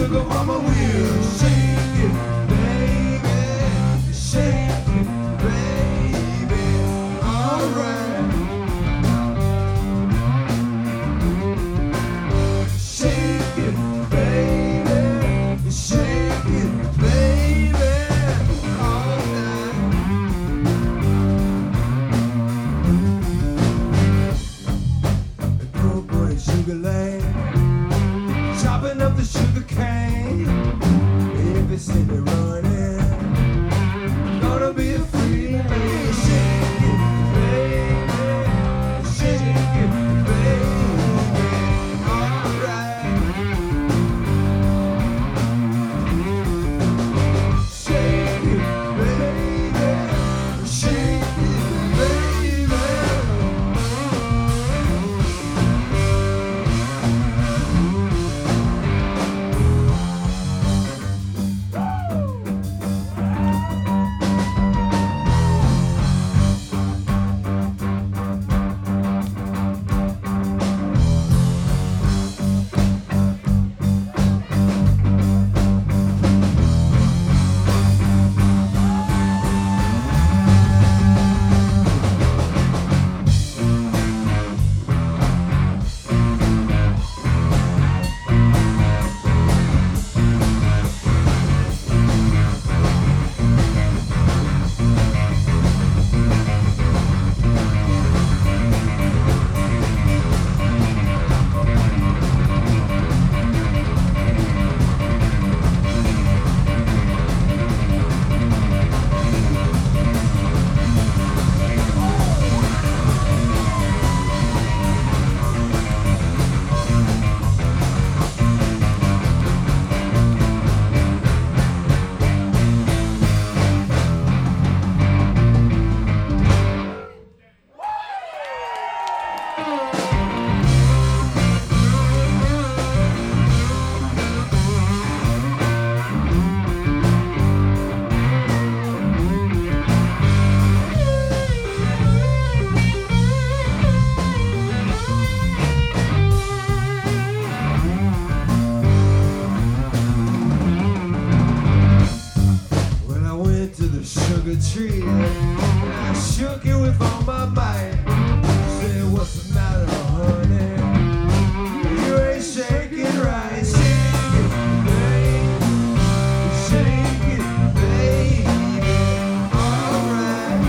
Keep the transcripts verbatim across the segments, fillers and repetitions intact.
sugar mama will. Shake it, baby, shake it, baby, alright. Shake it, baby, shake it, baby, all night. The poor boy Sugar Land, chopping up the sugar cane. If it's in the running, gonna be a free man. Shake it, baby, shake it, baby, alright. Shake it, baby, shake it, baby. When I went to the sugar tree, I shook it with all my might. Said, what's the matter, honey? You ain't shaking right. Shake it, baby, shake it, baby, alright.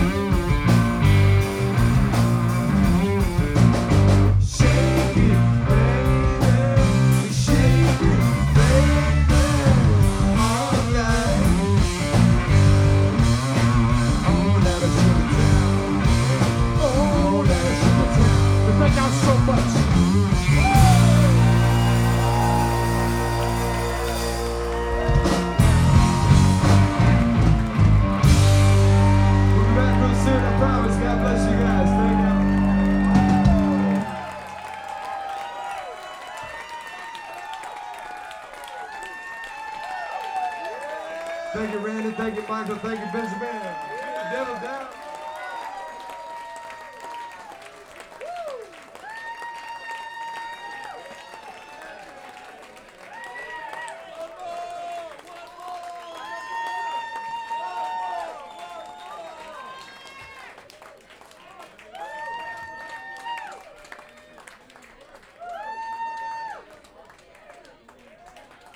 Shake it, baby, shake it, baby, alright. Oh, that is sugar town. Oh, that is sugar town. They make out so much. We'll be back real soon, I promise. God bless you guys. Thank you. Thank you, Randy. Thank you, Michael. Thank you, Benjamin.